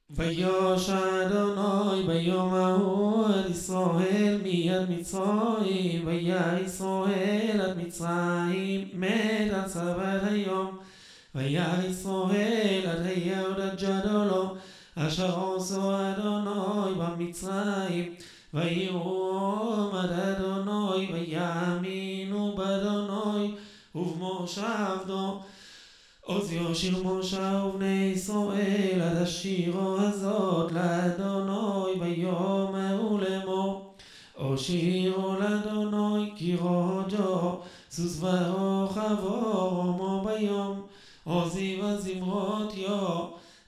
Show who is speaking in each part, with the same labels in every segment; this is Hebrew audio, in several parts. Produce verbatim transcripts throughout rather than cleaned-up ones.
Speaker 1: ויוש אדוני ביום ההוא על ישראל מיד מצרים, והיה ישראל עד מצרים מת על סבת היום. והיה ישראל עד היעוד עד ג'דולו אשר עושו אדוני במצרים, ויראום עד אדוני ויאמינו באדוני ובמושבתו. עוז יושיע משה ובני ישראל עד השירו הזאת לאדוני ויאמרו לאמור, הושיעו לאדוני כי רוג'ו סוס ורוחבו רומו ביום. עוזי וזמרות יו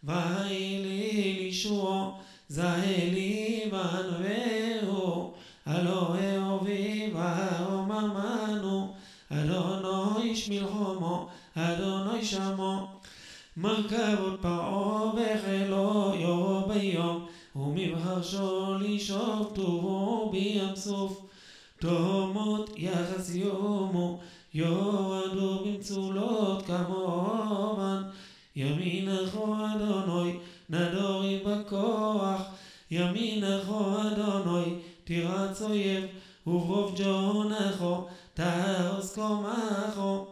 Speaker 1: והילי לישועו, זהלי וענווהו הלא אהובי והרוממנו. אדוני איש מלחמו אדוני שמו. מרכבות פרעה וחילו יורו ביום, ומבחרשו לשאוב טובו בים סוף. תהומות יחס יומו יורדו במצולות כמובן. ימינךו אדוני נדורי בכוח, ימינךו אדוני תירץ אויב, וברוב ג'ונךו תהרוס קומךו.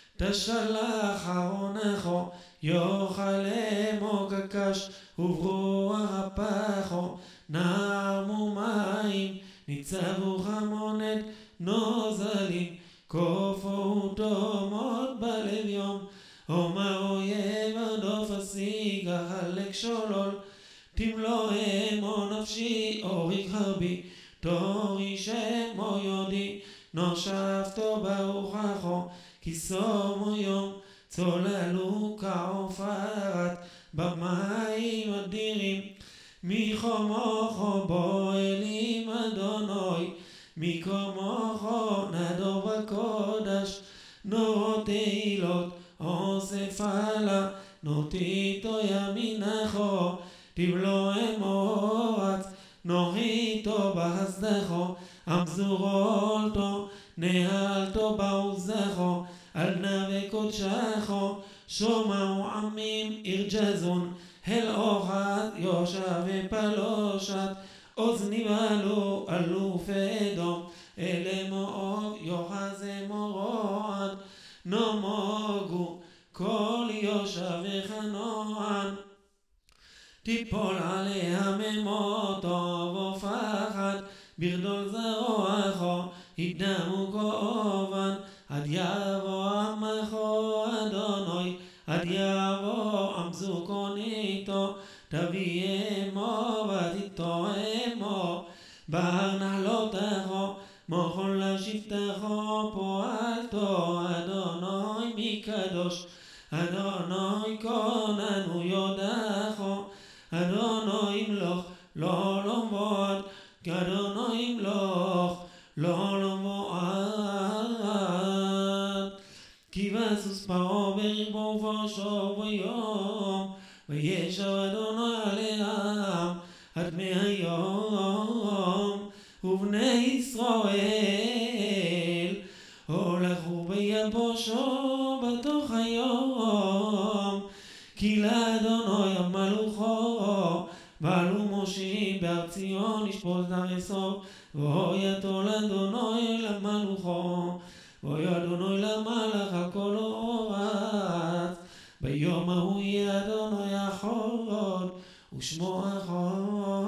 Speaker 1: תשלח ארונךו יאכל עמו כקש, וברוח אפךו נערמו מים. ניצבו חמונת נוזלים כופו תהומות בלב יום. אומר אויב הדוף השיג החלק שולול, תמלוא עמו נפשי אוריק חרבי, תורי שמו יודי. נושבתו ברוחךו כי סומו יום, צוללו כעופרת במים אדירים. מחומוכו בועלים אדוני, מקומוכו נדור בקודש. נורות תהילות אוסף עלה, נוטיתו ימינךו תבלוע אמורץ. נוריתו בהסדךו אמזורולתו, נהלתו בעוזךו על נווה קודשךו. שומעו עמים ירג'זון אל אוחד יושע ופלושת. אוזני ועלו אלוף אדום אלה מואב יוחז מורועד. נמוגו כל יושע וחנוען, תיפול עליה ממותו ופחד. ברדול זרועךו ידמו כאובן, עד יבוא עמךו אדוני, עד יבוא עמזו קוניתו. תביא עמו ותיטו עמו בהר נחלותךו, מוכן לשבתךו פועלתו. אדוני מקדוש, אדוני כוננו יודךו. אדוני ימלוך לא למבוד, אדוני ימלוך לא למבוד. כי בסוס פרעה ברכבו ופרשו ביום, וישב אדוני עליהם עד מהיום. ובני ישראל הולכו ביבושו בתוך היום, כי לאדוני המלוכו. ועלו משה בהר ציון לשפוט דרסו, והויתו לאדוני למלוכו. והויה אדוני למלך על כל הארץ. ביום ההוא יהיה אדוני אחוד ושמו אחוד.